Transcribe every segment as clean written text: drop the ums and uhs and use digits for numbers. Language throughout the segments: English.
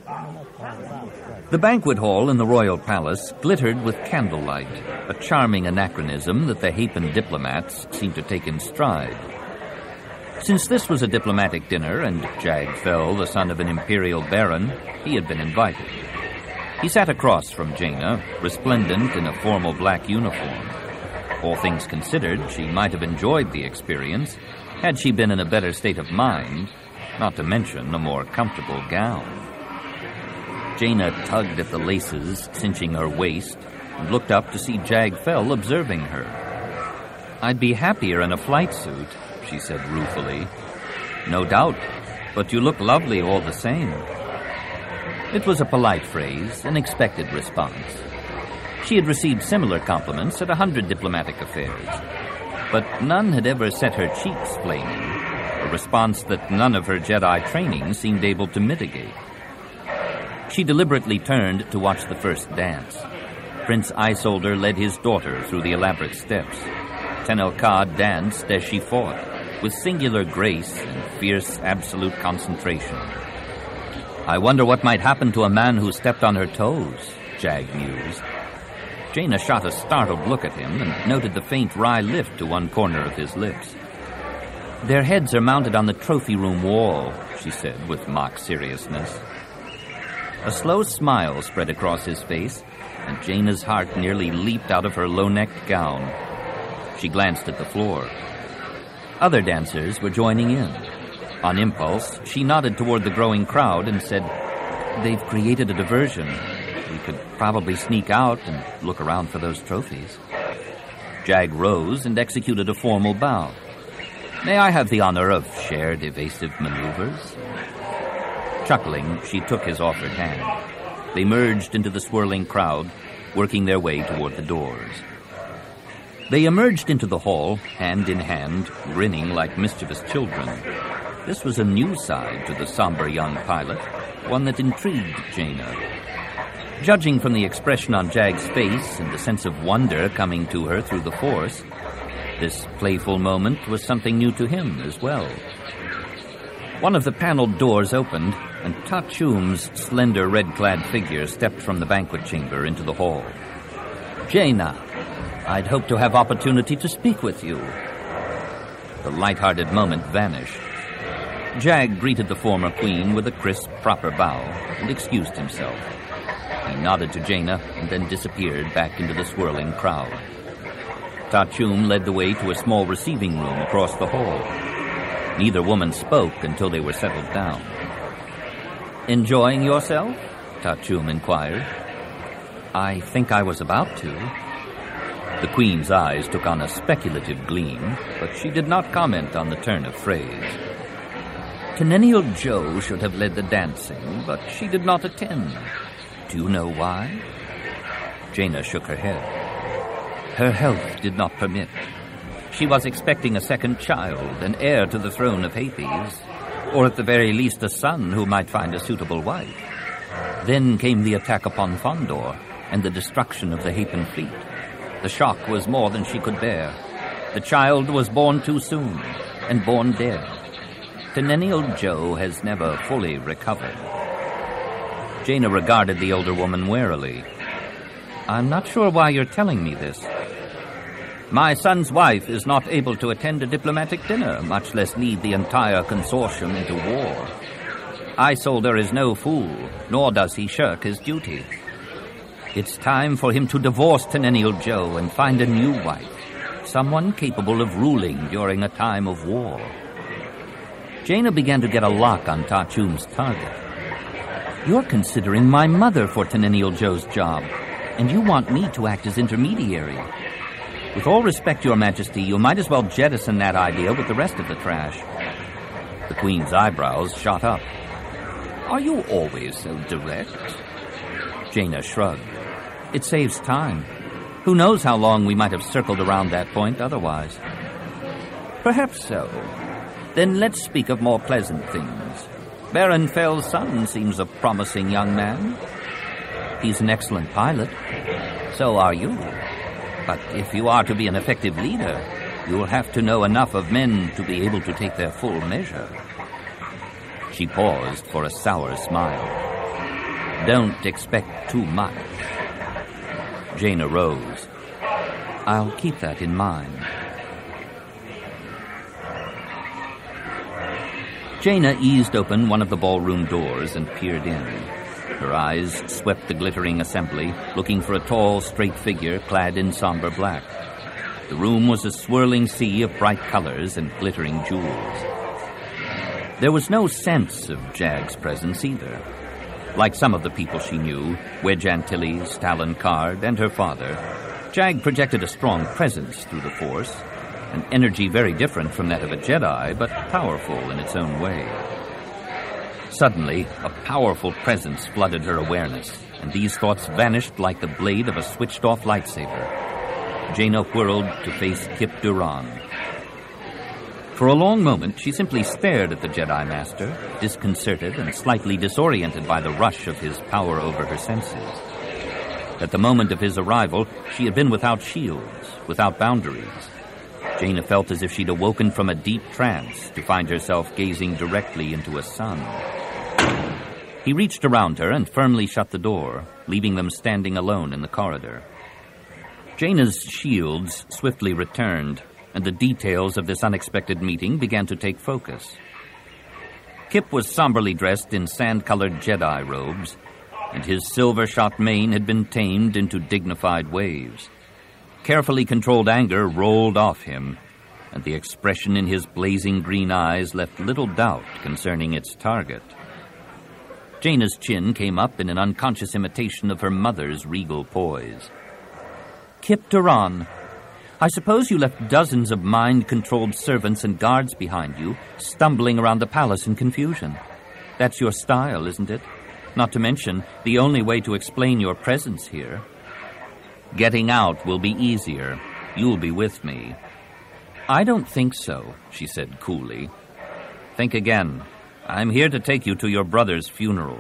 The banquet hall in the royal palace glittered with candlelight, a charming anachronism that the Hapen diplomats seemed to take in stride. Since this was a diplomatic dinner and Jag Fell, the son of an imperial baron, he had been invited. He sat across from Jaina, resplendent in a formal black uniform. All things considered, she might have enjoyed the experience had she been in a better state of mind, not to mention a more comfortable gown. Jaina tugged at the laces, cinching her waist, and looked up to see Jag Fell observing her. "I'd be happier in a flight suit," she said ruefully. "No doubt, but you look lovely all the same." It was a polite phrase, an expected response. She had received similar compliments at 100 diplomatic affairs, but none had ever set her cheeks flaming, a response that none of her Jedi training seemed able to mitigate. She deliberately turned to watch the first dance. Prince Isolder led his daughter through the elaborate steps. Tenel-Ka danced as she fought, with singular grace and fierce, absolute concentration. "I wonder what might happen to a man who stepped on her toes," Jag mused. Jaina shot a startled look at him and noted the faint wry lift to one corner of his lips. "Their heads are mounted on the trophy room wall," she said with mock seriousness. A slow smile spread across his face, and Jaina's heart nearly leaped out of her low-necked gown. She glanced at the floor. Other dancers were joining in. On impulse, she nodded toward the growing crowd and said, "They've created a diversion. We could probably sneak out and look around for those trophies." Jag rose and executed a formal bow. "May I have the honor of shared evasive maneuvers?" Chuckling, she took his offered hand. They merged into the swirling crowd, working their way toward the doors. They emerged into the hall, hand in hand, grinning like mischievous children. This was a new side to the somber young pilot, one that intrigued Jaina. Judging from the expression on Jag's face and the sense of wonder coming to her through the Force, this playful moment was something new to him as well. One of the paneled doors opened, and Ta Chum's slender red-clad figure stepped from the banquet chamber into the hall. "Jaina, I'd hoped to have opportunity to speak with you." The light-hearted moment vanished. Jag greeted the former queen with a crisp, proper bow and excused himself. He nodded to Jaina and then disappeared back into the swirling crowd. Ta Chum led the way to a small receiving room across the hall. Neither woman spoke until they were settled down. "Enjoying yourself?" Ta Chum inquired. "I think I was about to." The queen's eyes took on a speculative gleam, but she did not comment on the turn of phrase. "Tenennial Joe should have led the dancing, but she did not attend. Do you know why?" Jaina shook her head. "Her health did not permit. She was expecting a second child, an heir to the throne of Hades, or at the very least a son who might find a suitable wife. Then came the attack upon Fondor and the destruction of the Hapen fleet. The shock was more than she could bear. The child was born too soon, and born dead. Tenennial Joe has never fully recovered." Jaina regarded the older woman warily. "I'm not sure why you're telling me this." "My son's wife is not able to attend a diplomatic dinner, much less lead the entire consortium into war. Isolder is no fool, nor does he shirk his duty. It's time for him to divorce Tenennial Joe and find a new wife, someone capable of ruling during a time of war." Jaina began to get a lock on Ta Chum's target. "You're considering my mother for Tenennial Joe's job, and you want me to act as intermediary. With all respect, Your Majesty, you might as well jettison that idea with the rest of the trash." The Queen's eyebrows shot up. "Are you always so direct?" Jaina shrugged. "It saves time. Who knows how long we might have circled around that point otherwise." "Perhaps so. Then let's speak of more pleasant things. Baron Fell's son seems a promising young man." "He's an excellent pilot." "So are you. But if you are to be an effective leader, you'll have to know enough of men to be able to take their full measure." She paused for a sour smile. Don't expect too much. Jaina rose. I'll keep that in mind. Jaina eased open one of the ballroom doors and peered in. Her eyes swept the glittering assembly, looking for a tall, straight figure clad in somber black. The room was a swirling sea of bright colors and glittering jewels. There was no sense of Jag's presence either. Like some of the people she knew, Wedge Antilles, Talon Card, and her father, Jag projected a strong presence through the Force, an energy very different from that of a Jedi, but powerful in its own way. Suddenly, a powerful presence flooded her awareness, and these thoughts vanished like the blade of a switched-off lightsaber. Jaina whirled to face Kip Duran. For a long moment, she simply stared at the Jedi Master, disconcerted and slightly disoriented by the rush of his power over her senses. At the moment of his arrival, she had been without shields, without boundaries. Jaina felt as if she'd awoken from a deep trance to find herself gazing directly into a sun. He reached around her and firmly shut the door, leaving them standing alone in the corridor. Jaina's shields swiftly returned, and the details of this unexpected meeting began to take focus. Kip was somberly dressed in sand-colored Jedi robes, and his silver-shot mane had been tamed into dignified waves. Carefully controlled anger rolled off him, and the expression in his blazing green eyes left little doubt concerning its target. Jaina's chin came up in an unconscious imitation of her mother's regal poise. Kip Duran, I suppose you left dozens of mind-controlled servants and guards behind you, stumbling around the palace in confusion. That's your style, isn't it? Not to mention the only way to explain your presence here. Getting out will be easier. You'll be with me. I don't think so, she said coolly. Think again. I'm here to take you to your brother's funeral.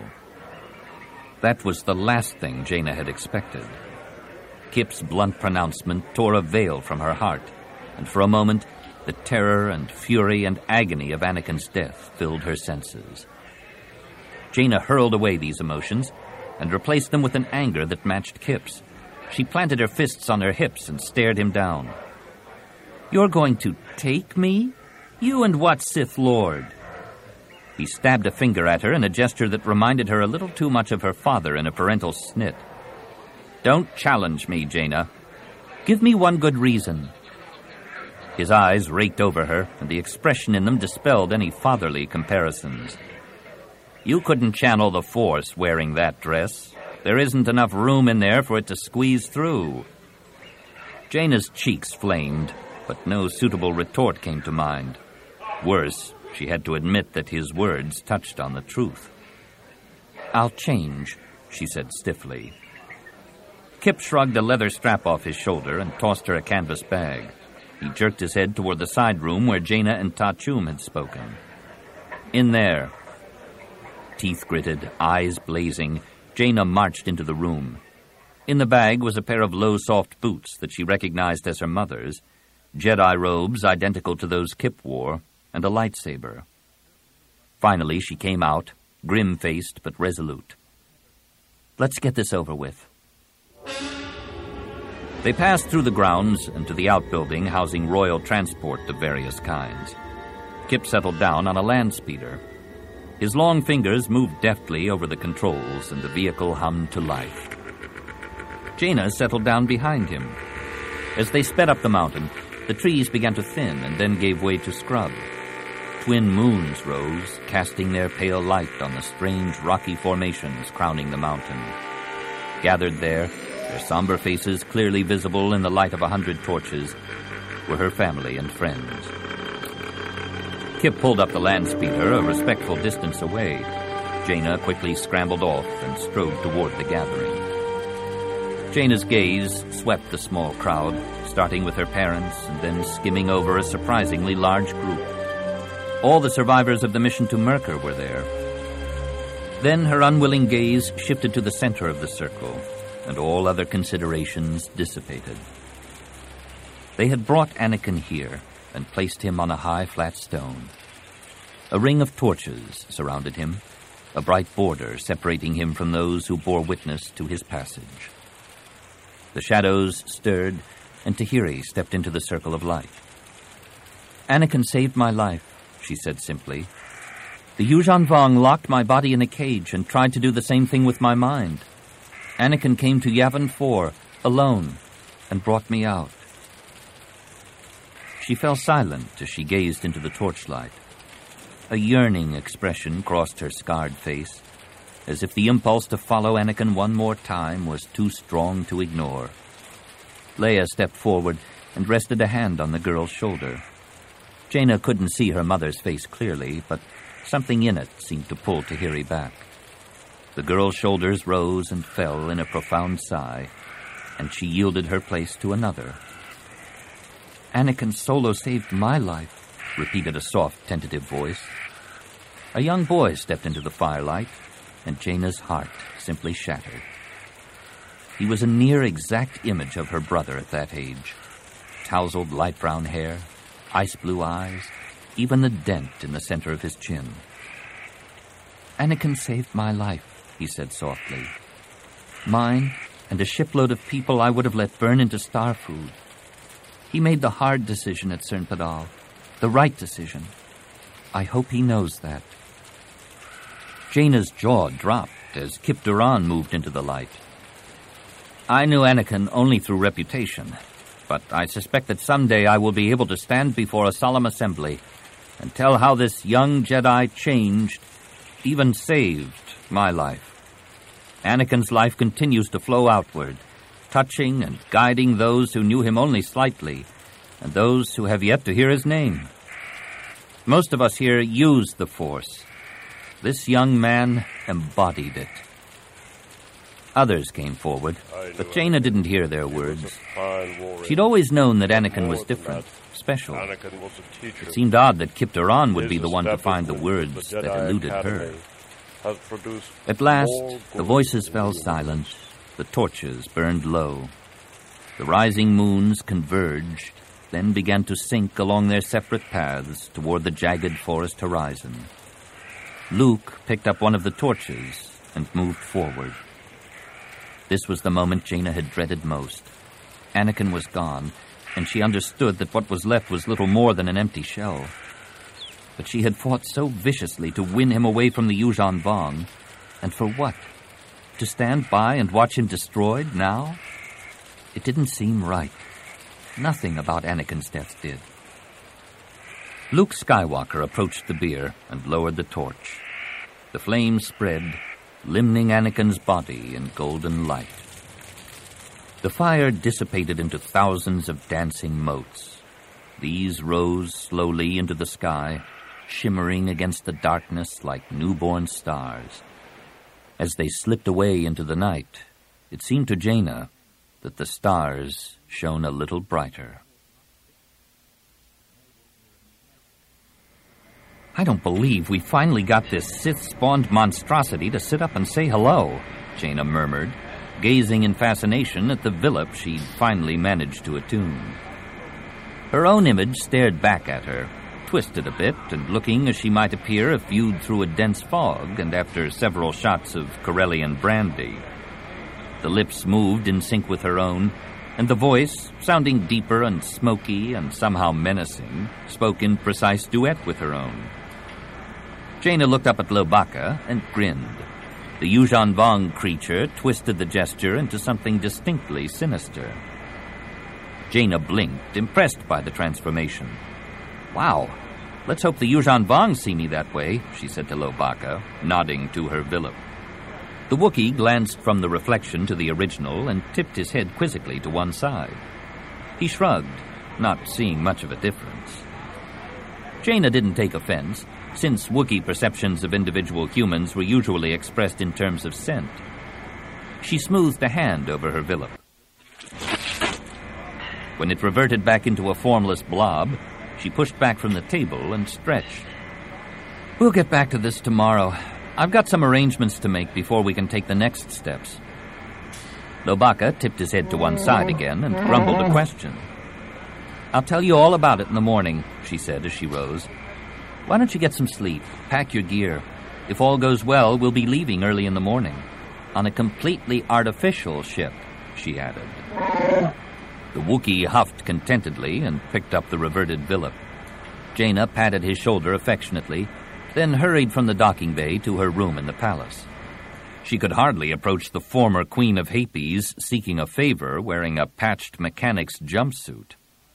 That was the last thing Jaina had expected. Kip's blunt pronouncement tore a veil from her heart, and for a moment, the terror and fury and agony of Anakin's death filled her senses. Jaina hurled away these emotions and replaced them with an anger that matched Kip's. She planted her fists on her hips and stared him down. You're going to take me? You and what Sith Lord? He stabbed a finger at her in a gesture that reminded her a little too much of her father in a parental snit. Don't challenge me, Jaina. Give me one good reason. His eyes raked over her, and the expression in them dispelled any fatherly comparisons. You couldn't channel the Force wearing that dress. There isn't enough room in there for it to squeeze through. Jaina's cheeks flamed, but no suitable retort came to mind. Worse, she had to admit that his words touched on the truth. I'll change, she said stiffly. Kip shrugged a leather strap off his shoulder and tossed her a canvas bag. He jerked his head toward the side room where Jaina and Ta Chum had spoken. In there. Teeth gritted, eyes blazing, Jaina marched into the room. In the bag was a pair of low, soft boots that she recognized as her mother's, Jedi robes identical to those Kip wore, and a lightsaber. Finally, she came out, grim-faced but resolute. Let's get this over with. They passed through the grounds and to the outbuilding housing royal transport of various kinds. Kip settled down on a land speeder. His long fingers moved deftly over the controls, and the vehicle hummed to life. Jaina settled down behind him. As they sped up the mountain, the trees began to thin and then gave way to scrub. Twin moons rose, casting their pale light on the strange rocky formations crowning the mountain. Gathered there, their somber faces clearly visible in the light of 100 torches, were her family and friends. Kip pulled up the land speeder a respectful distance away. Jaina quickly scrambled off and strode toward the gathering. Jaina's gaze swept the small crowd, starting with her parents and then skimming over a surprisingly large group. All the survivors of the mission to Myrkr were there. Then her unwilling gaze shifted to the center of the circle, and all other considerations dissipated. They had brought Anakin here and placed him on a high, flat stone. A ring of torches surrounded him, a bright border separating him from those who bore witness to his passage. The shadows stirred, and Tahiri stepped into the circle of light. "Anakin saved my life," she said simply. "The Yuuzhan Vong locked my body in a cage and tried to do the same thing with my mind. Anakin came to Yavin 4, alone, and brought me out." She fell silent as she gazed into the torchlight. A yearning expression crossed her scarred face, as if the impulse to follow Anakin one more time was too strong to ignore. Leia stepped forward and rested a hand on the girl's shoulder. Jaina couldn't see her mother's face clearly, but something in it seemed to pull Tahiri back. The girl's shoulders rose and fell in a profound sigh, and she yielded her place to another. "Anakin Solo saved my life," repeated a soft, tentative voice. A young boy stepped into the firelight, and Jaina's heart simply shattered. He was a near-exact image of her brother at that age. Tousled light brown hair, ice-blue eyes, even the dent in the center of his chin. "Anakin saved my life," he said softly. "Mine and a shipload of people I would have let burn into star food. He made the hard decision at Cern Padal, the right decision. I hope he knows that." Jaina's jaw dropped as Kip Duran moved into the light. "I knew Anakin only through reputation, but I suspect that someday I will be able to stand before a solemn assembly and tell how this young Jedi changed, even saved, my life. Anakin's life continues to flow outward, touching and guiding those who knew him only slightly, and those who have yet to hear his name. Most of us here use the Force. This young man embodied it." Others came forward, but Jaina didn't hear their words. She'd always known that Anakin was different, special. It seemed odd that Kip Duran would be the one to find the words that eluded her. At last, the voices fell silent. The torches burned low. The rising moons converged, then began to sink along their separate paths toward the jagged forest horizon. Luke picked up one of the torches and moved forward. This was the moment Jaina had dreaded most. Anakin was gone, and she understood that what was left was little more than an empty shell. But she had fought so viciously to win him away from the Yuuzhan Vong, and for what? To stand by and watch him destroyed now? It didn't seem right. Nothing about Anakin's death did. Luke Skywalker approached the bier and lowered the torch. The flame spread, limning Anakin's body in golden light. The fire dissipated into thousands of dancing motes. These rose slowly into the sky, shimmering against the darkness like newborn stars. As they slipped away into the night, it seemed to Jaina that the stars shone a little brighter. "I don't believe we finally got this Sith-spawned monstrosity to sit up and say hello," Jaina murmured, gazing in fascination at the Villip she'd finally managed to attune. Her own image stared back at her, twisted a bit and looking as she might appear if viewed through a dense fog and after several shots of Corellian brandy. The lips moved in sync with her own, and the voice, sounding deeper and smoky and somehow menacing, spoke in precise duet with her own. Jaina looked up at Lobaka and grinned. The Yuuzhan Vong creature twisted the gesture into something distinctly sinister. Jaina blinked, impressed by the transformation. "Wow, let's hope the Yuuzhan Vong see me that way," she said to Lobaka, nodding to her Villip. The Wookiee glanced from the reflection to the original and tipped his head quizzically to one side. He shrugged, not seeing much of a difference. Jaina didn't take offense, since Wookiee perceptions of individual humans were usually expressed in terms of scent. She smoothed a hand over her Villip. When it reverted back into a formless blob, she pushed back from the table and stretched. "We'll get back to this tomorrow. I've got some arrangements to make before we can take the next steps." Lobaka tipped his head to one side again and grumbled a question. "I'll tell you all about it in the morning," she said as she rose. "Why don't you get some sleep, pack your gear? If all goes well, we'll be leaving early in the morning. On a completely artificial ship," she added. The Wookiee huffed contentedly and picked up the reverted Villip. Jaina patted his shoulder affectionately, then hurried from the docking bay to her room in the palace. She could hardly approach the former Queen of Hapes seeking a favor wearing a patched mechanic's jumpsuit.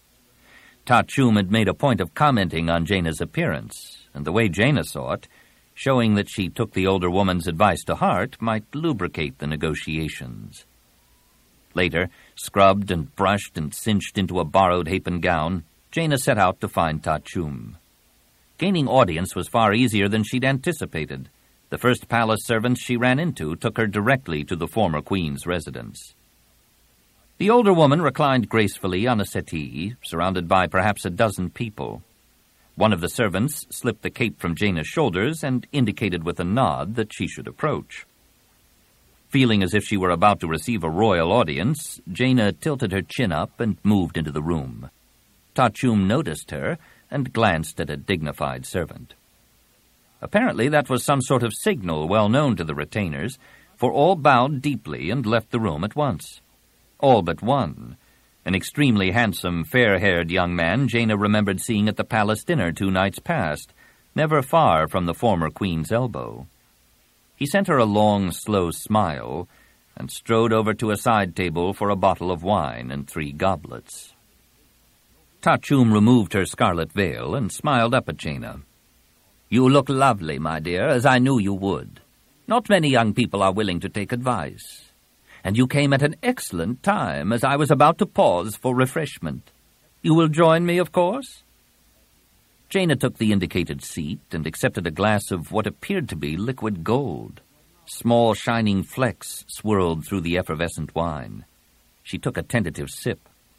Ta Chum had made a point of commenting on Jaina's appearance, and the way Jaina saw it, showing that she took the older woman's advice to heart, might lubricate the negotiations. Later, scrubbed and brushed and cinched into a borrowed Hapan gown, Jaina set out to find Ta Chum. Gaining audience was far easier than she'd anticipated. The first palace servants she ran into took her directly to the former queen's residence. The older woman reclined gracefully on a settee, surrounded by perhaps a dozen people. One of the servants slipped the cape from Jaina's shoulders and indicated with a nod that she should approach. Feeling as if she were about to receive a royal audience, Jaina tilted her chin up and moved into the room. Ta Chum noticed her and glanced at a dignified servant. Apparently that was some sort of signal well known to the retainers, for all bowed deeply and left the room at once. All but one, an extremely handsome, fair-haired young man Jaina remembered seeing at the palace dinner 2 nights past, never far from the former queen's elbow. He sent her a long, slow smile and strode over to a side table for a bottle of wine and 3 goblets. Ta Chum removed her scarlet veil and smiled up at Jaina. "You look lovely, my dear, as I knew you would. Not many young people are willing to take advice. And you came at an excellent time, as I was about to pause for refreshment. You will join me, of course?" Jaina took the indicated seat and accepted a glass of what appeared to be liquid gold. Small shining flecks swirled through the effervescent wine. She took a tentative sip.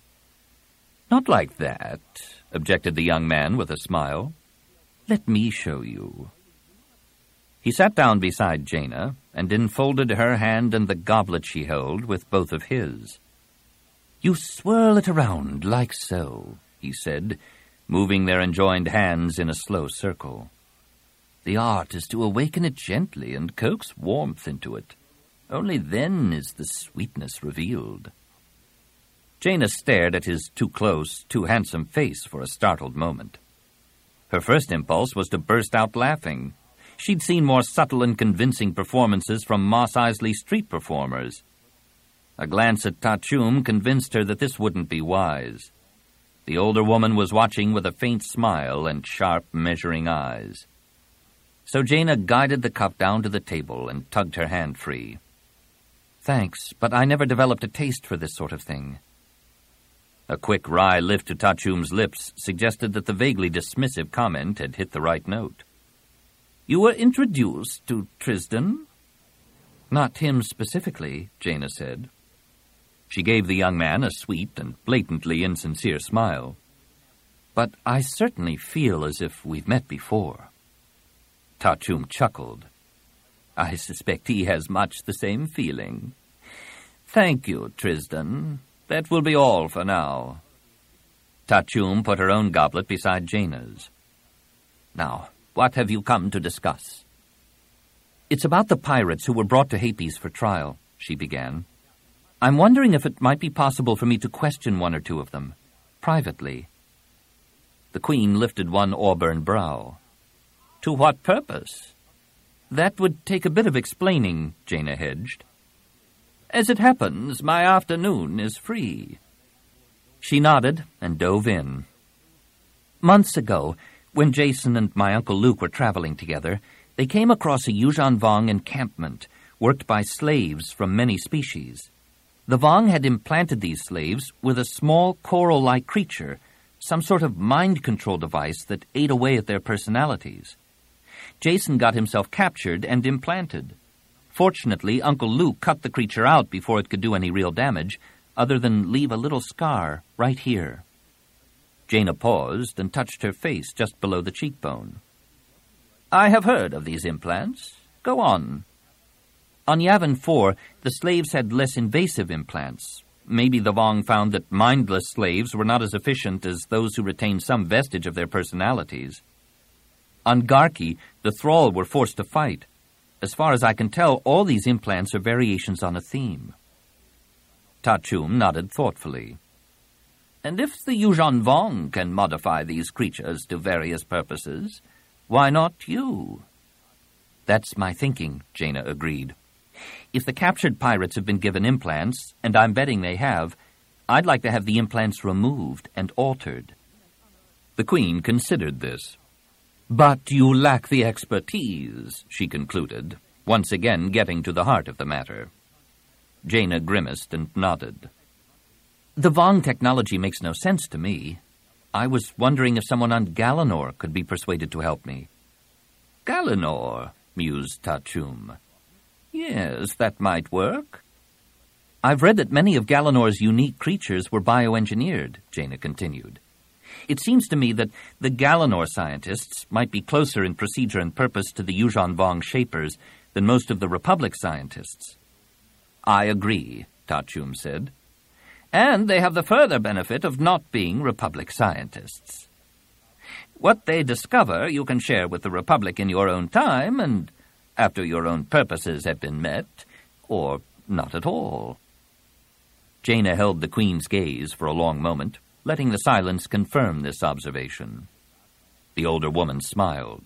"Not like that," objected the young man with a smile. "Let me show you." He sat down beside Jaina and enfolded her hand and the goblet she held with both of his. "You swirl it around like so," he said, moving their enjoined hands in a slow circle. "The art is to awaken it gently and coax warmth into it. Only then is the sweetness revealed." Jaina stared at his too close, too handsome face for a startled moment. Her first impulse was to burst out laughing. She'd seen more subtle and convincing performances from Mos Eisley street performers. A glance at Ta Chum convinced her that this wouldn't be wise. The older woman was watching with a faint smile and sharp, measuring eyes. So Jaina guided the cup down to the table and tugged her hand free. "Thanks, but I never developed a taste for this sort of thing." A quick wry lift to Ta Chum's lips suggested that the vaguely dismissive comment had hit the right note. "You were introduced to Tristan?" "Not him specifically," Jaina said. She gave the young man a sweet and blatantly insincere smile. "But I certainly feel as if we've met before." Ta Chum chuckled. "I suspect he has much the same feeling. Thank you, Tristan. That will be all for now." Ta Chum put her own goblet beside Jaina's. "Now, what have you come to discuss?" "It's about the pirates who were brought to Hapes for trial," she began. "I'm wondering if it might be possible for me to question 1 or 2 of them, privately." The Queen lifted one auburn brow. "To what purpose?" "That would take a bit of explaining," Jaina hedged. "As it happens, my afternoon is free." She nodded and dove in. "Months ago, when Jason and my Uncle Luke were traveling together, they came across a Yuuzhan Vong encampment worked by slaves from many species. The Vong had implanted these slaves with a small coral-like creature, some sort of mind control device that ate away at their personalities. Jason got himself captured and implanted. Fortunately, Uncle Luke cut the creature out before it could do any real damage, other than leave a little scar right here." Jaina paused and touched her face just below the cheekbone. "I have heard of these implants. Go on." "On Yavin 4, the slaves had less invasive implants. Maybe the Vong found that mindless slaves were not as efficient as those who retained some vestige of their personalities." On Garki, the thrall were forced to fight. As far as I can tell, all these implants are variations on a theme. Ta Chum nodded thoughtfully. And if the Yuuzhan Vong can modify these creatures to various purposes, why not you? That's my thinking, Jaina agreed. If the captured pirates have been given implants, and I'm betting they have, I'd like to have the implants removed and altered. The Queen considered this. But you lack the expertise, she concluded, once again getting to the heart of the matter. Jaina grimaced and nodded. The Vong technology makes no sense to me. I was wondering if someone on Galanor could be persuaded to help me. Galanor, mused Ta Chum. Yes, that might work. I've read that many of Galanor's unique creatures were bioengineered, Jaina continued. It seems to me that the Galanor scientists might be closer in procedure and purpose to the Yuuzhan Vong shapers than most of the Republic scientists. I agree, Ta Chum said. And they have the further benefit of not being Republic scientists. What they discover you can share with the Republic in your own time and after your own purposes have been met, or not at all. Jaina held the Queen's gaze for a long moment, letting the silence confirm this observation. The older woman smiled.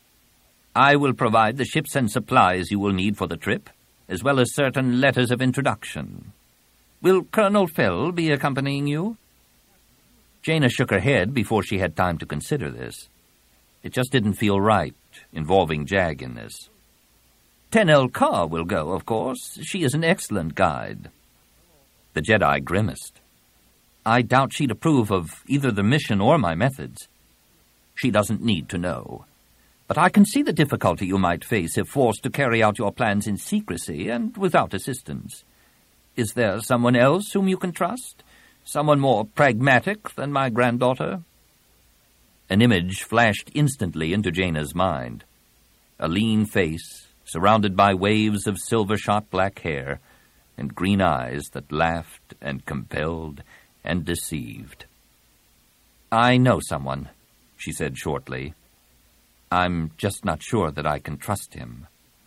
I will provide the ships and supplies you will need for the trip, as well as certain letters of introduction. Will Colonel Fell be accompanying you? Jaina shook her head before she had time to consider this. It just didn't feel right, involving Jag in this. Tenel Ka will go, of course. She is an excellent guide. The Jedi grimaced. I doubt she'd approve of either the mission or my methods. She doesn't need to know. But I can see the difficulty you might face if forced to carry out your plans in secrecy and without assistance. Is there someone else whom you can trust? Someone more pragmatic than my granddaughter? An image flashed instantly into Jaina's mind. A lean face, surrounded by waves of silver-shot black hair, and green eyes that laughed and compelled and deceived. I know someone, she said shortly. I'm just not sure that I can trust him.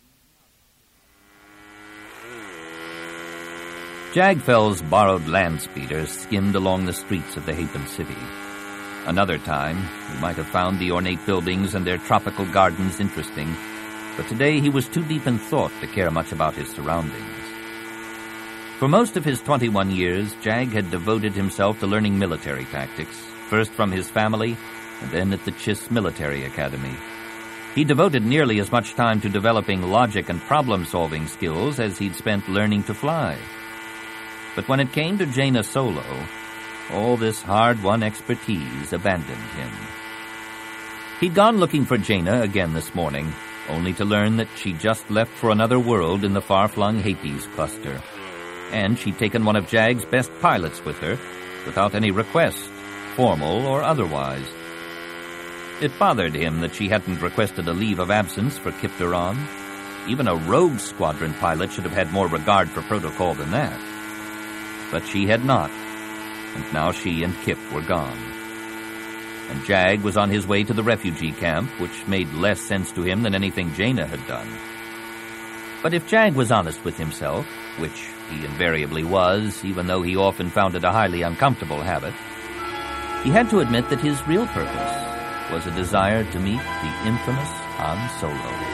Jag Fell's borrowed land speeder skimmed along the streets of the Hapan city. Another time, he might have found the ornate buildings and their tropical gardens interesting, but today he was too deep in thought to care much about his surroundings. For most of his 21 years, Jag had devoted himself to learning military tactics, first from his family and then at the Chiss Military Academy. He devoted nearly as much time to developing logic and problem-solving skills as he'd spent learning to fly. But when it came to Jaina Solo, all this hard-won expertise abandoned him. He'd gone looking for Jaina again this morning, only to learn that she'd just left for another world in the far-flung Hapes cluster. And she'd taken one of Jag's best pilots with her, without any request, formal or otherwise. It bothered him that she hadn't requested a leave of absence for Kyp Durron. Even a rogue squadron pilot should have had more regard for protocol than that. But she had not, and now she and Kyp were gone. And Jag was on his way to the refugee camp, which made less sense to him than anything Jaina had done. But if Jag was honest with himself, which he invariably was, even though he often found it a highly uncomfortable habit, he had to admit that his real purpose was a desire to meet the infamous Han Solo.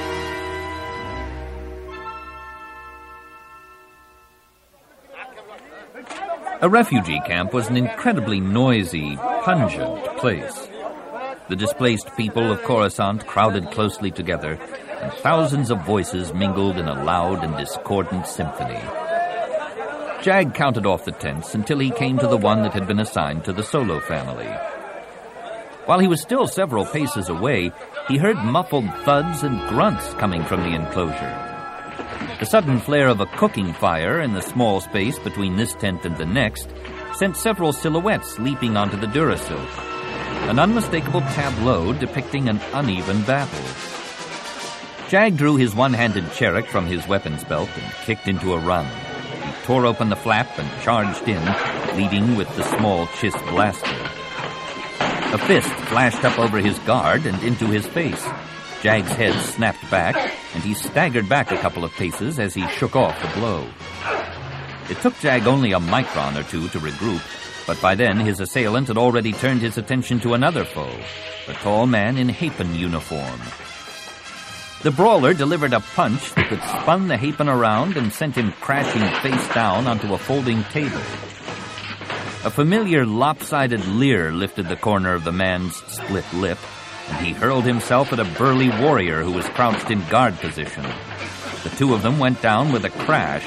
A refugee camp was an incredibly noisy, pungent place. The displaced people of Coruscant crowded closely together, and thousands of voices mingled in a loud and discordant symphony. Jag counted off the tents until he came to the one that had been assigned to the Solo family. While he was still several paces away, he heard muffled thuds and grunts coming from the enclosure. The sudden flare of a cooking fire in the small space between this tent and the next sent several silhouettes leaping onto the Durasilk, an unmistakable tableau depicting an uneven battle. Jag drew his one-handed Cherok from his weapons belt and kicked into a run. He tore open the flap and charged in, leading with the small Chiss blaster. A fist flashed up over his guard and into his face. Jag's head snapped back, and he staggered back a couple of paces as he shook off the blow. It took Jag only a micron or two to regroup, but by then his assailant had already turned his attention to another foe, a tall man in Hapen uniform. The brawler delivered a punch that spun the Hapen around and sent him crashing face down onto a folding table. A familiar lopsided leer lifted the corner of the man's split lip, and he hurled himself at a burly warrior who was crouched in guard position. The two of them went down with a crash,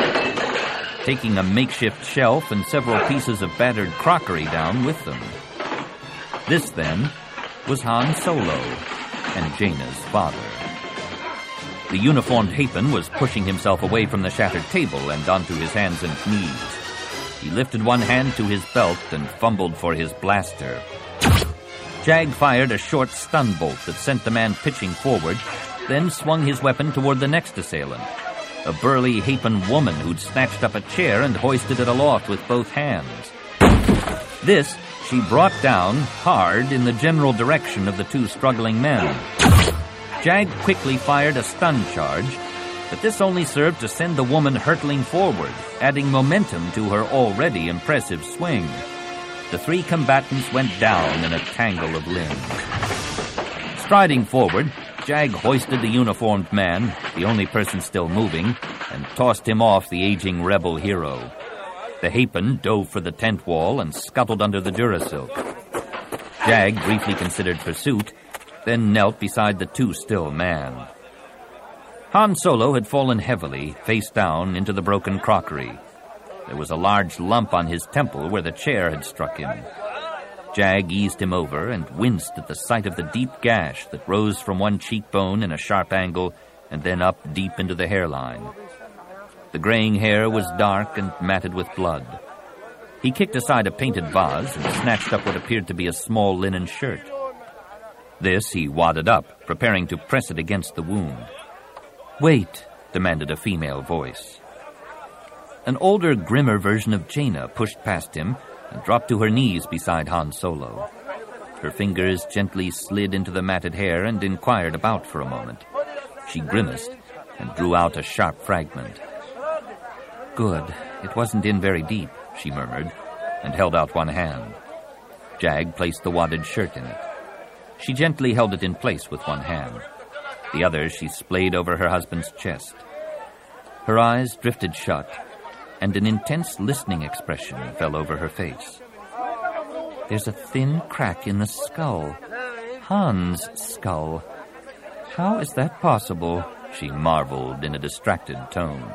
taking a makeshift shelf and several pieces of battered crockery down with them. This, then, was Han Solo and Jaina's father. The uniformed Hapen was pushing himself away from the shattered table and onto his hands and knees. He lifted one hand to his belt and fumbled for his blaster. Jag fired a short stun bolt that sent the man pitching forward, then swung his weapon toward the next assailant, a burly Hapen woman who'd snatched up a chair and hoisted it aloft with both hands. This she brought down hard in the general direction of the two struggling men. Jag quickly fired a stun charge, but this only served to send the woman hurtling forward, adding momentum to her already impressive swing. The three combatants went down in a tangle of limbs. Striding forward, Jag hoisted the uniformed man, the only person still moving, and tossed him off the aging rebel hero. The Hapen dove for the tent wall and scuttled under the Durasilk. Jag briefly considered pursuit, then knelt beside the too-still man. Han Solo had fallen heavily, face down, into the broken crockery. There was a large lump on his temple where the chair had struck him. Jag eased him over and winced at the sight of the deep gash that rose from one cheekbone in a sharp angle and then up deep into the hairline. The graying hair was dark and matted with blood. He kicked aside a painted vase and snatched up what appeared to be a small linen shirt. This he wadded up, preparing to press it against the wound. "Wait," demanded a female voice. An older, grimmer version of Jaina pushed past him and dropped to her knees beside Han Solo. Her fingers gently slid into the matted hair and inquired about for a moment. She grimaced and drew out a sharp fragment. "Good. It wasn't in very deep," she murmured, and held out one hand. Jag placed the wadded shirt in it. She gently held it in place with one hand. The other she splayed over her husband's chest. Her eyes drifted shut, and an intense listening expression fell over her face. "There's a thin crack in the skull. Han's skull. How is that possible?" she marveled in a distracted tone.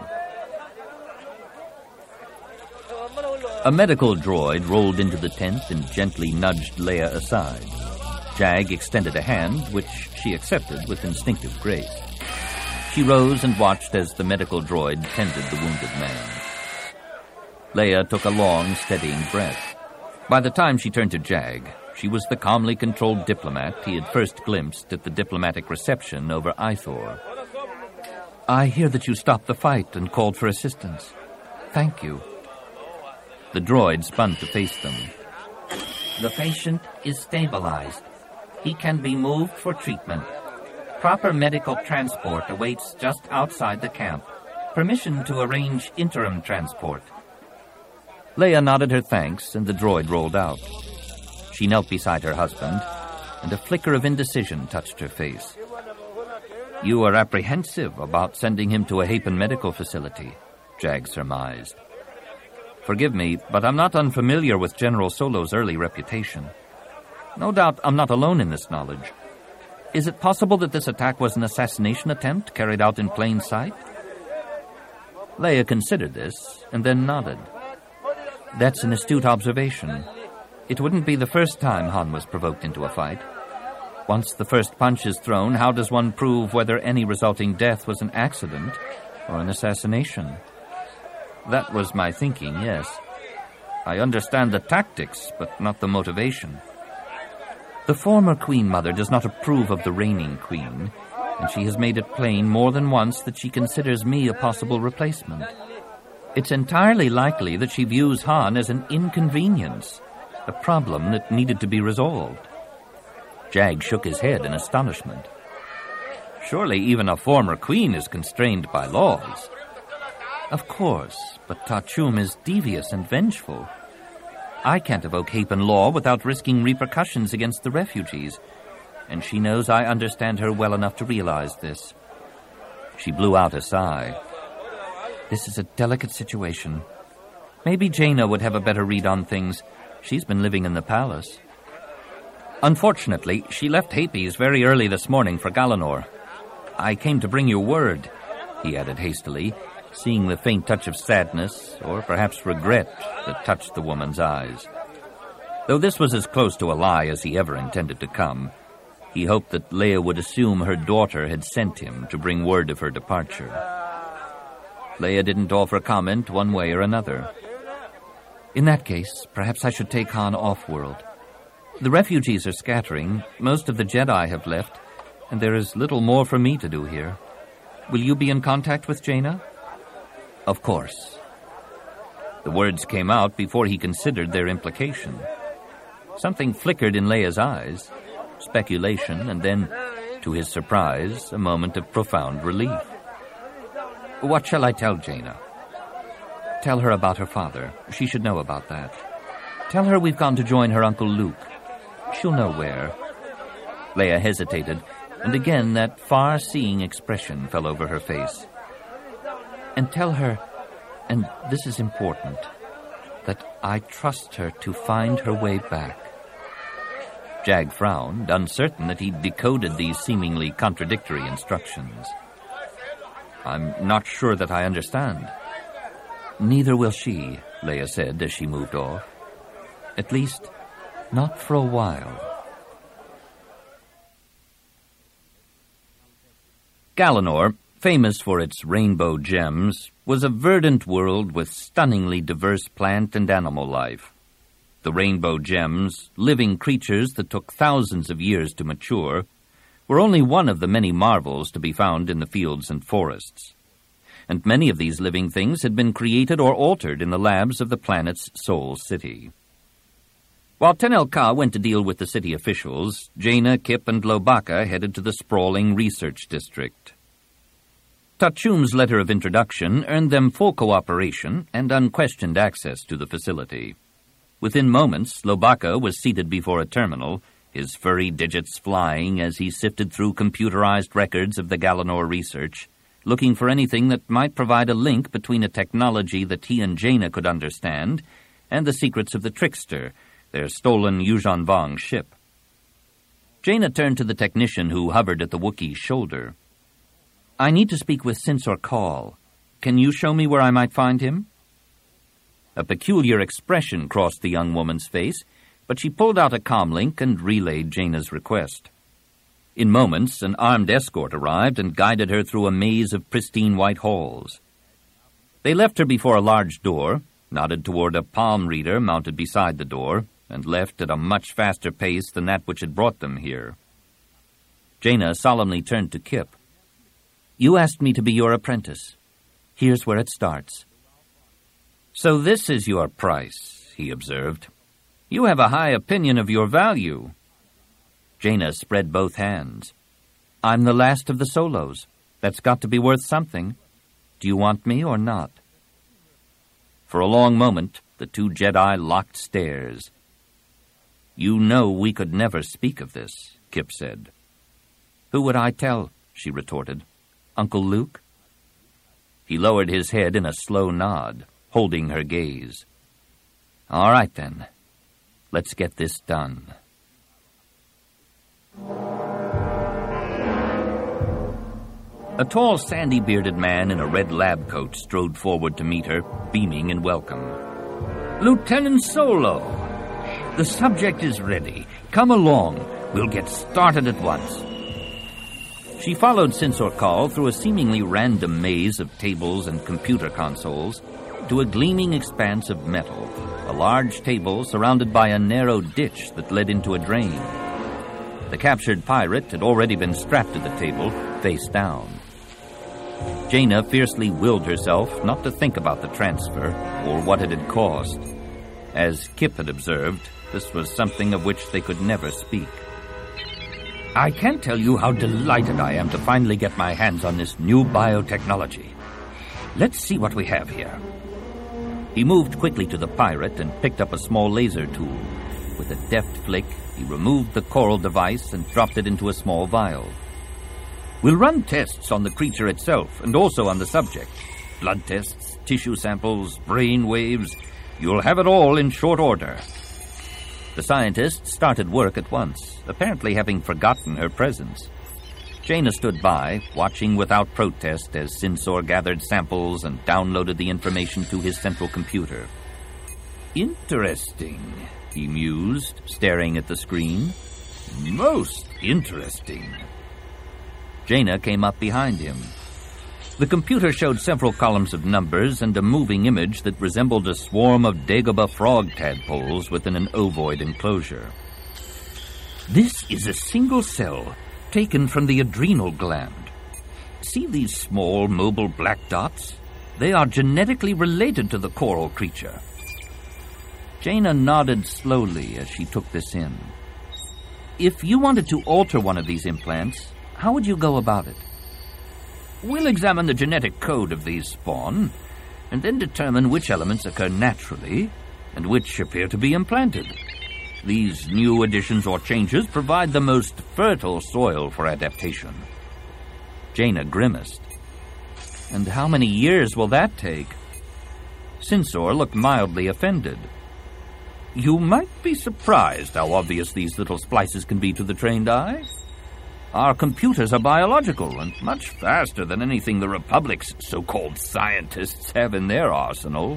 A medical droid rolled into the tent and gently nudged Leia aside. Jag extended a hand, which she accepted with instinctive grace. She rose and watched as the medical droid tended the wounded man. Leia took a long, steadying breath. By the time she turned to Jag, she was the calmly controlled diplomat he had first glimpsed at the diplomatic reception over Ithor. "I hear that you stopped the fight and called for assistance. Thank you." The droid spun to face them. "The patient is stabilized. He can be moved for treatment. Proper medical transport awaits just outside the camp. Permission to arrange interim transport." Leia nodded her thanks, and the droid rolled out. She knelt beside her husband, and a flicker of indecision touched her face. "You are apprehensive about sending him to a Hapen medical facility," Jag surmised. "Forgive me, but I'm not unfamiliar with General Solo's early reputation. No doubt I'm not alone in this knowledge. Is it possible that this attack was an assassination attempt carried out in plain sight?" Leia considered this, and then nodded. "That's an astute observation. It wouldn't be the first time Han was provoked into a fight. Once the first punch is thrown, how does one prove whether any resulting death was an accident or an assassination?" "That was my thinking, yes. I understand the tactics, but not the motivation." "The former Queen Mother does not approve of the reigning Queen, and she has made it plain more than once that she considers me a possible replacement. It's entirely likely that she views Han as an inconvenience, a problem that needed to be resolved. Jag shook his head in astonishment. Surely even a former queen is constrained by laws. Of course, but Tachum is devious and vengeful. I can't evoke Hapan law without risking repercussions against the refugees, and she knows I understand her well enough to realize this. She blew out a sigh. This is a delicate situation. Maybe Jaina would have a better read on things. She's been living in the palace. Unfortunately, she left Hapes very early this morning for Galanor. I came to bring you word, he added hastily, seeing the faint touch of sadness, or perhaps regret, that touched the woman's eyes. Though this was as close to a lie as he ever intended to come, he hoped that Leia would assume her daughter had sent him to bring word of her departure. Leia didn't offer comment one way or another. In that case, perhaps I should take Han off-world. The refugees are scattering, most of the Jedi have left, and there is little more for me to do here. Will you be in contact with Jaina? Of course. The words came out before he considered their implication. Something flickered in Leia's eyes, speculation, and then, to his surprise, a moment of profound relief. What shall I tell Jaina? Tell her about her father. She should know about that. Tell her we've gone to join her Uncle Luke. She'll know where. Leia hesitated, and again that far-seeing expression fell over her face. And tell her, and this is important, that I trust her to find her way back. Jag frowned, uncertain that he'd decoded these seemingly contradictory instructions. I'm not sure that I understand. Neither will she, Leia said as she moved off. At least, not for a while. Galanor, famous for its rainbow gems, was a verdant world with stunningly diverse plant and animal life. The rainbow gems, living creatures that took thousands of years to mature, were only one of the many marvels to be found in the fields and forests. And many of these living things had been created or altered in the labs of the planet's Sol City. While Tenel Ka went to deal with the city officials, Jaina, Kip, and Lobaka headed to the sprawling research district. Tachum's letter of introduction earned them full cooperation and unquestioned access to the facility. Within moments, Lobaka was seated before a terminal, his furry digits flying as he sifted through computerized records of the Galanor research, looking for anything that might provide a link between a technology that he and Jaina could understand and the secrets of the Trickster, their stolen Yuuzhan Vong ship. Jaina turned to the technician who hovered at the Wookiee's shoulder. I need to speak with Sinsor Call. Can you show me where I might find him? A peculiar expression crossed the young woman's face, but she pulled out a comlink and relayed Jaina's request. In moments, an armed escort arrived and guided her through a maze of pristine white halls. They left her before a large door, nodded toward a palm reader mounted beside the door, and left at a much faster pace than that which had brought them here. Jaina solemnly turned to Kip. You asked me to be your apprentice. Here's where it starts. So this is your price, he observed. You have a high opinion of your value. Jaina spread both hands. I'm the last of the Solos. That's got to be worth something. Do you want me or not? For a long moment, the two Jedi locked stares. You know we could never speak of this, Kip said. Who would I tell? She retorted. Uncle Luke? He lowered his head in a slow nod, holding her gaze. All right, then. Let's get this done. A tall, sandy-bearded man in a red lab coat strode forward to meet her, beaming in welcome. Lieutenant Solo, the subject is ready. Come along. We'll get started at once. She followed Sinsor Call through a seemingly random maze of tables and computer consoles to a gleaming expanse of metal, a large table surrounded by a narrow ditch that led into a drain. The captured pirate had already been strapped to the table, face down. Jaina fiercely willed herself not to think about the transfer or what it had cost. As Kip had observed, This was something of which they could never speak. I can't tell you how delighted I am to finally get my hands on this new biotechnology. Let's see what we have here. He moved quickly to the pirate and picked up a small laser tool. With a deft flick, he removed the coral device and dropped it into a small vial. We'll run tests on the creature itself and also on the subject. Blood tests, tissue samples, brain waves. You'll have it all in short order. The scientists started work at once, apparently having forgotten her presence. Jaina stood by, watching without protest as Sinsor gathered samples and downloaded the information to his central computer. Interesting, he mused, staring at the screen. Most interesting. Jaina came up behind him. The computer showed several columns of numbers and a moving image that resembled a swarm of Dagobah frog tadpoles within an ovoid enclosure. This is a single cell taken from the adrenal gland. See these small, mobile black dots? They are genetically related to the coral creature. Jaina nodded slowly as she took this in. If you wanted to alter one of these implants, how would you go about it? We'll examine the genetic code of these spawn, and then determine which elements occur naturally and which appear to be implanted. These new additions or changes provide the most fertile soil for adaptation. Jaina grimaced. And how many years will that take? Sinsor looked mildly offended. You might be surprised how obvious these little splices can be to the trained eye. Our computers are biological and much faster than anything the Republic's so-called scientists have in their arsenal.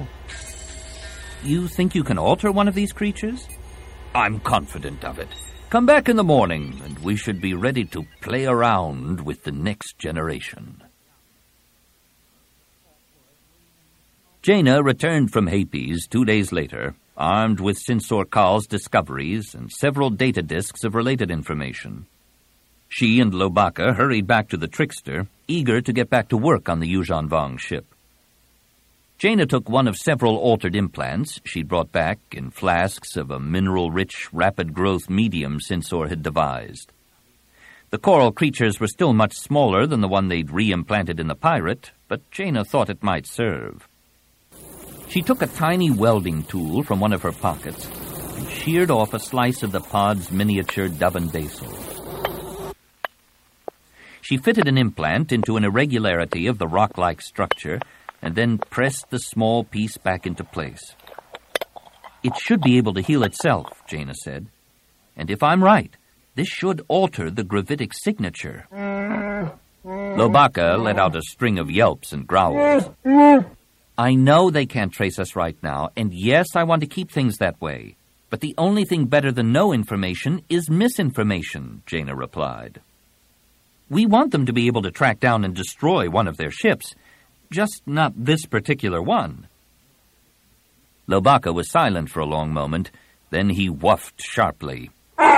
You think you can alter one of these creatures? I'm confident of it. Come back in the morning, and we should be ready to play around with the next generation. Jaina returned from Hapes 2 days later, armed with Sinsor Kal's discoveries and several data disks of related information. She and Lobaka hurried back to the Trickster, eager to get back to work on the Yuuzhan Vong ship. Jaina took one of several altered implants she'd brought back in flasks of a mineral-rich, rapid-growth medium Sinsor had devised. The coral creatures were still much smaller than the one they'd re-implanted in the pirate, but Jaina thought it might serve. She took a tiny welding tool from one of her pockets and sheared off a slice of the pod's miniature Doven basal. She fitted an implant into an irregularity of the rock-like structure and then pressed the small piece back into place. It should be able to heal itself, Jaina said. And if I'm right, this should alter the gravitic signature. Lobaka let out a string of yelps and growls. I know they can't trace us right now, and yes, I want to keep things that way. But the only thing better than no information is misinformation, Jaina replied. We want them to be able to track down and destroy one of their ships, just not this particular one. Lobaka was silent for a long moment. Then he whuffed sharply.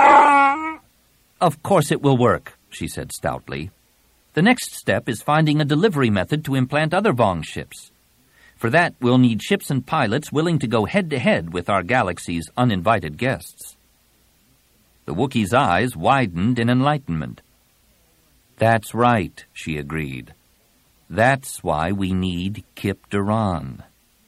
Of course it will work, she said stoutly. The next step is finding a delivery method to implant other Vong ships. For that, we'll need ships and pilots willing to go head-to-head with our galaxy's uninvited guests. The Wookiee's eyes widened in enlightenment. That's right, she agreed. That's why we need Kyp Durron.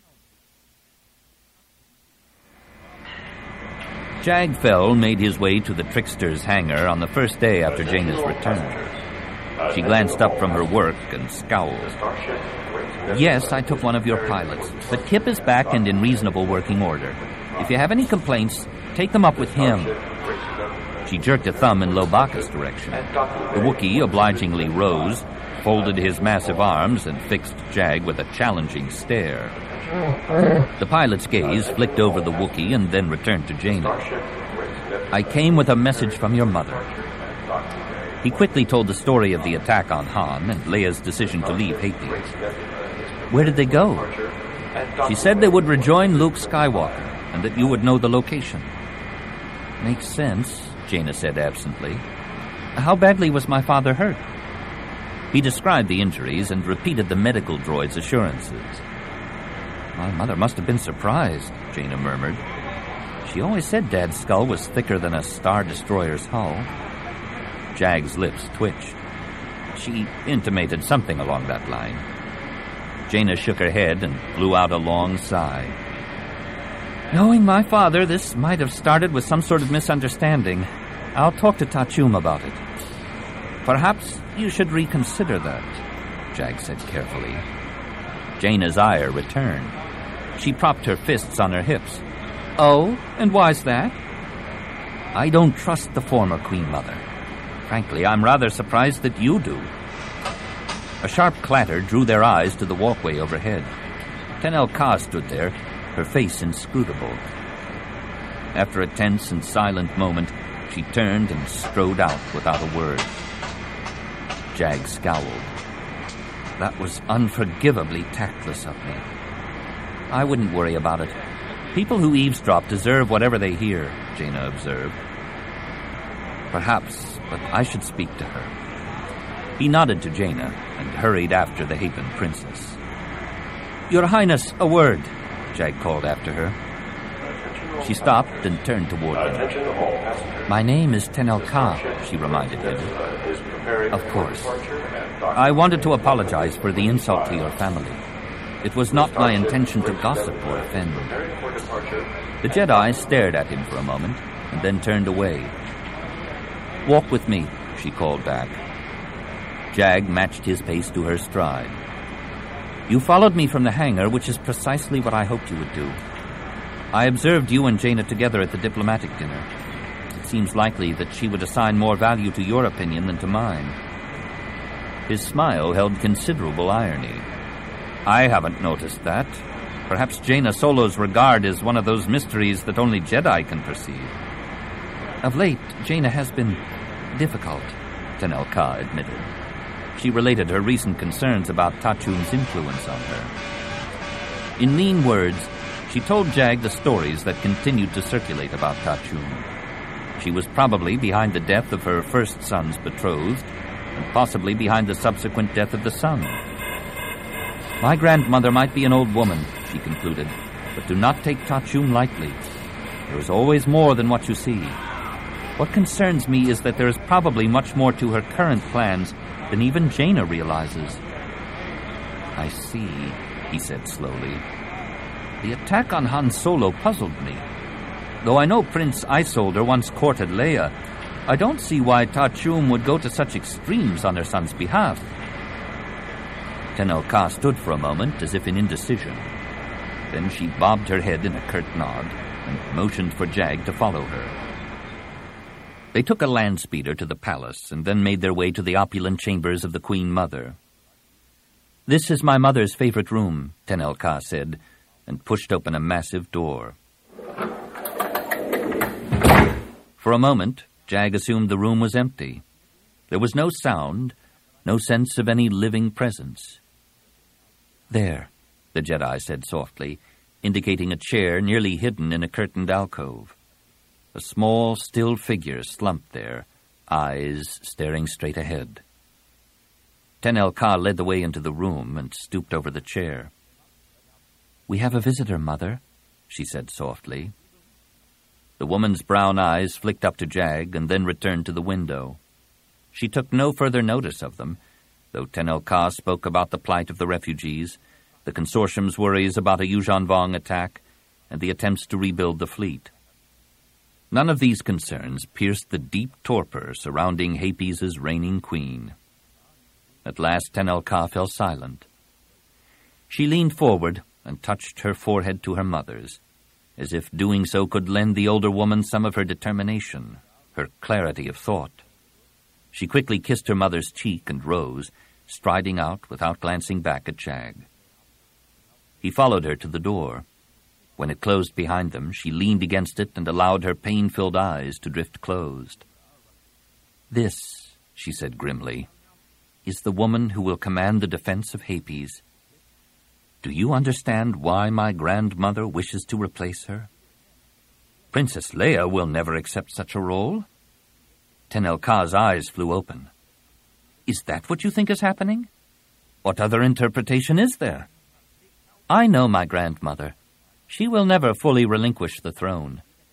Jag Fell made his way to the Trickster's hangar on the first day after Jaina's return. She glanced up from her work and scowled. Yes, I took one of your pilots, but Kyp is back and in reasonable working order. If you have any complaints, take them up with him. She jerked a thumb in Lobaka's direction. The Wookiee obligingly rose, folded his massive arms, and fixed Jag with a challenging stare. The pilot's gaze flicked over the Wookiee and then returned to Jaina. I came with a message from your mother. He quickly told the story of the attack on Han and Leia's decision to leave Hapes. Where did they go? She said they would rejoin Luke Skywalker and that you would know the location. Makes sense, Jaina said absently. How badly was my father hurt? He described the injuries and repeated the medical droid's assurances. My mother must have been surprised, Jaina murmured. She always said Dad's skull was thicker than a Star Destroyer's hull. Jag's lips twitched. She intimated something along that line. Jaina shook her head and blew out a long sigh. Knowing my father, this might have started with some sort of misunderstanding. I'll talk to Tachum about it. Perhaps you should reconsider that, Jag said carefully. Jaina's ire returned. She propped her fists on her hips. Oh, and why's that? I don't trust the former Queen Mother. Frankly, I'm rather surprised that you do. A sharp clatter drew their eyes to the walkway overhead. Tenel-Ka stood there, her face inscrutable. After a tense and silent moment, she turned and strode out without a word. Jag scowled. That was unforgivably tactless of me. I wouldn't worry about it. People who eavesdrop deserve whatever they hear, Jaina observed. Perhaps, but I should speak to her. He nodded to Jaina and hurried after the Hapan princess. Your Highness, a word, Jag called after her. She stopped and turned toward him. My name is Tenel-Ka, she reminded him. Of course. I wanted to apologize for the insult to your family. It was not my intention to gossip or offend. The Jedi stared at him for a moment and then turned away. Walk with me, she called back. Jag matched his pace to her stride. You followed me from the hangar, which is precisely what I hoped you would do. I observed you and Jaina together at the diplomatic dinner. It seems likely that she would assign more value to your opinion than to mine. His smile held considerable irony. I haven't noticed that. Perhaps Jaina Solo's regard is one of those mysteries that only Jedi can perceive. Of late, Jaina has been difficult, Tenel-Ka admitted. She related her recent concerns about Tachum's influence on her. In lean words, she told Jag the stories that continued to circulate about Tachum. She was probably behind the death of her first son's betrothed, and possibly behind the subsequent death of the son. My grandmother might be an old woman, she concluded, but do not take Tachum lightly. There is always more than what you see. What concerns me is that there is probably much more to her current plans than even Jaina realizes. I see, he said slowly. The attack on Han Solo puzzled me. Though I know Prince Isolder once courted Leia, I don't see why Tachum would go to such extremes on her son's behalf. Tenel-Ka stood for a moment as if in indecision. Then she bobbed her head in a curt nod and motioned for Jag to follow her. They took a land speeder to the palace and then made their way to the opulent chambers of the Queen Mother. This is my mother's favorite room, Tenel-Ka said, and pushed open a massive door. For a moment, Jag assumed the room was empty. There was no sound, no sense of any living presence. There, the Jedi said softly, indicating a chair nearly hidden in a curtained alcove. A small, still figure slumped there, eyes staring straight ahead. Tenel-Ka led the way into the room and stooped over the chair. We have a visitor, Mother, she said softly. The woman's brown eyes flicked up to Jag and then returned to the window. She took no further notice of them, though Tenel-Ka spoke about the plight of the refugees, the consortium's worries about a Yuuzhan Vong attack, and the attempts to rebuild the fleet. None of these concerns pierced the deep torpor surrounding Hapes' reigning queen. At last Tenel-Ka fell silent. She leaned forward and touched her forehead to her mother's, as if doing so could lend the older woman some of her determination, her clarity of thought. She quickly kissed her mother's cheek and rose, striding out without glancing back at Jag. He followed her to the door. When it closed behind them, she leaned against it and allowed her pain-filled eyes to drift closed. This, she said grimly, is the woman who will command the defense of Hapes. Do you understand why my grandmother wishes to replace her? Princess Leia will never accept such a role. Tenel-Ka's eyes flew open. Is that what you think is happening? What other interpretation is there? I know my grandmother. She will never fully relinquish the throne.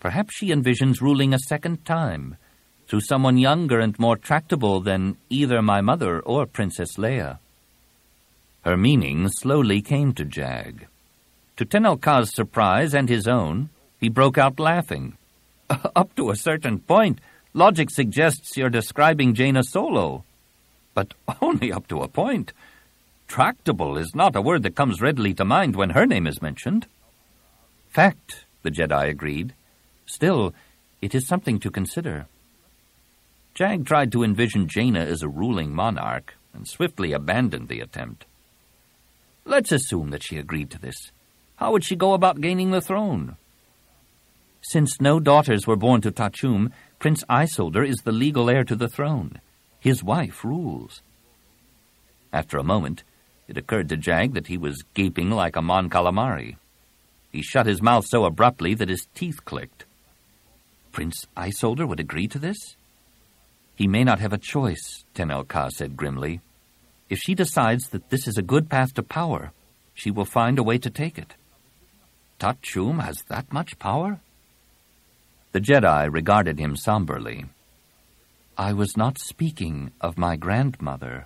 Perhaps she envisions ruling a second time, through someone younger and more tractable than either my mother or Princess Leia. Her meaning slowly came to Jag. To Tenelka's surprise and his own, he broke out laughing. Up to a certain point, logic suggests you're describing Jaina Solo. But only up to a point. Tractable is not a word that comes readily to mind when her name is mentioned. Fact, the Jedi agreed. Still, it is something to consider. Jag tried to envision Jaina as a ruling monarch and swiftly abandoned the attempt. Let's assume that she agreed to this. How would she go about gaining the throne? Since no daughters were born to Tachum, Prince Isolder is the legal heir to the throne. His wife rules. After a moment, it occurred to Jag that he was gaping like a Mon Calamari. He shut his mouth so abruptly that his teeth clicked. Prince Isolder would agree to this? He may not have a choice, Tenelka said grimly. If she decides that this is a good path to power, she will find a way to take it. Tachum has that much power? The Jedi regarded him somberly. I was not speaking of my grandmother.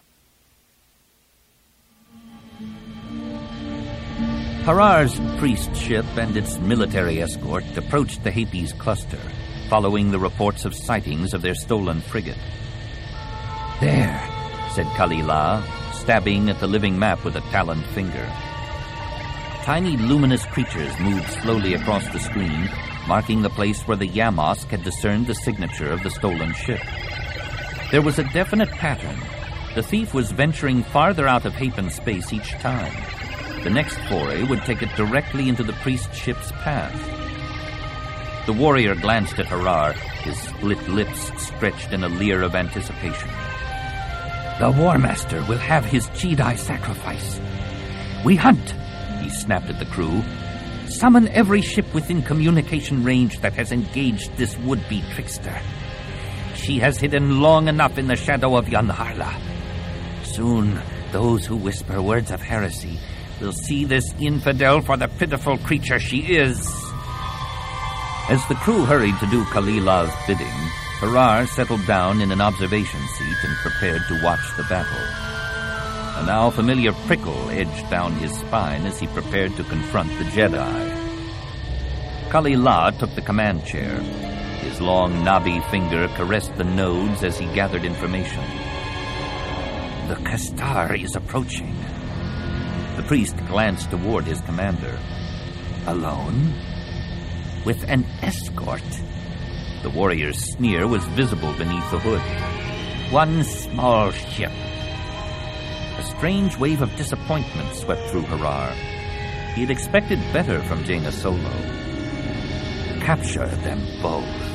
Harar's priest ship and its military escort approached the Hapes cluster, following the reports of sightings of their stolen frigate. There, said Kalila, stabbing at the living map with a taloned finger. Tiny luminous creatures moved slowly across the screen, marking the place where the Yamosk had discerned the signature of the stolen ship. There was a definite pattern. The thief was venturing farther out of Hapen space each time. The next foray would take it directly into the priest ship's path. The warrior glanced at Harar, his split lips stretched in a leer of anticipation. The War Master will have his Jedi sacrifice. We hunt, he snapped at the crew. Summon every ship within communication range that has engaged this would-be trickster. She has hidden long enough in the shadow of Yanharla. Soon, those who whisper words of heresy will see this infidel for the pitiful creature she is. As the crew hurried to do Kalila's bidding, Harar settled down in an observation seat and prepared to watch the battle. A now familiar prickle edged down his spine as he prepared to confront the Jedi. Kalila took the command chair. His long, knobby finger caressed the nodes as he gathered information. The Kastar is approaching. The priest glanced toward his commander. Alone? With an escort? The warrior's sneer was visible beneath the hood. One small ship. A strange wave of disappointment swept through Harar. He had expected better from Jaina Solo. Capture them both.